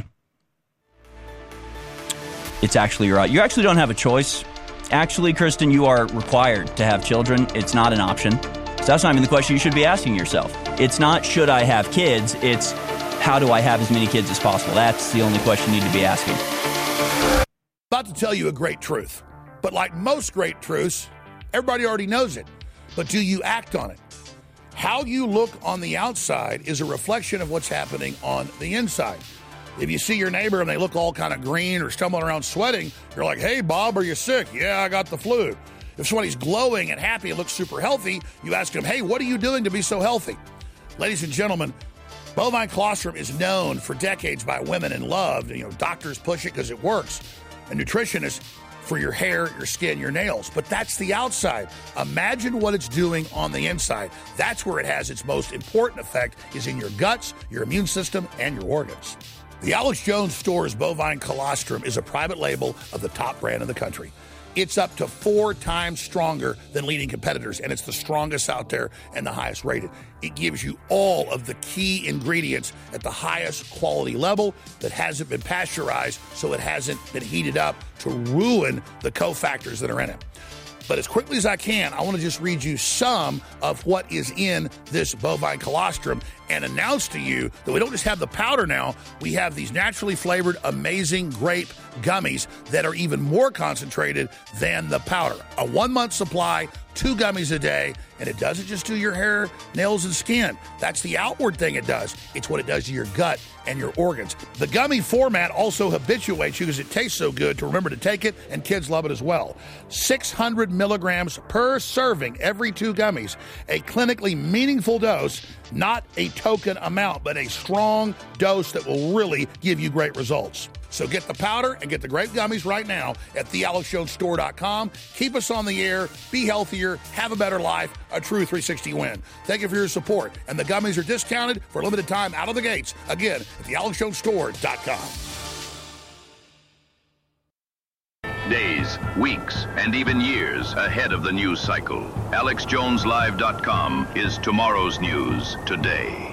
It's actually right. You actually don't have a choice. Actually, Kristen, you are required to have children. It's not an option. So that's not even the question you should be asking yourself. It's not, should I have kids? It's, how do I have as many kids as possible? That's the only question you need to be asking. About to tell you a great truth. But like most great truths, everybody already knows it. But do you act on it? How you look on the outside is a reflection of what's happening on the inside. If you see your neighbor and they look all kind of green or stumbling around sweating, you're like, hey, Bob, are you sick? Yeah, I got the flu. If somebody's glowing and happy and looks super healthy, you ask them, hey, what are you doing to be so healthy? Ladies and gentlemen, bovine colostrum is known for decades by women and loved. You know, doctors push it because it works. And nutritionists for your hair, your skin, your nails. But that's the outside. Imagine what it's doing on the inside. That's where it has its most important effect, is in your guts, your immune system, and your organs. The Alex Jones Store's bovine colostrum is a private label of the top brand in the country. It's up to four times stronger than leading competitors, and it's the strongest out there and the highest rated. It gives you all of the key ingredients at the highest quality level that hasn't been pasteurized, so it hasn't been heated up to ruin the cofactors that are in it. But as quickly as I can, I want to just read you some of what is in this bovine colostrum and announce to you that we don't just have the powder now, we have these naturally flavored, amazing grape gummies that are even more concentrated than the powder. A one-month supply, two gummies a day, and it doesn't just do your hair, nails, and skin. That's the outward thing it does. It's what it does to your gut and your organs. The gummy format also habituates you because it tastes so good to remember to take it, and kids love it as well. six hundred milligrams per serving, every two gummies. A clinically meaningful dose, not a token amount, but a strong dose that will really give you great results. So get the powder and get the grape gummies right now at the alex jones store dot com. Keep us on the air, be healthier, have a better life, a true three sixty win. Thank you for your support. And the gummies are discounted for a limited time out of the gates. Again, at the alex jones store dot com. Days, weeks, and even years ahead of the news cycle. alex jones live dot com is tomorrow's news today.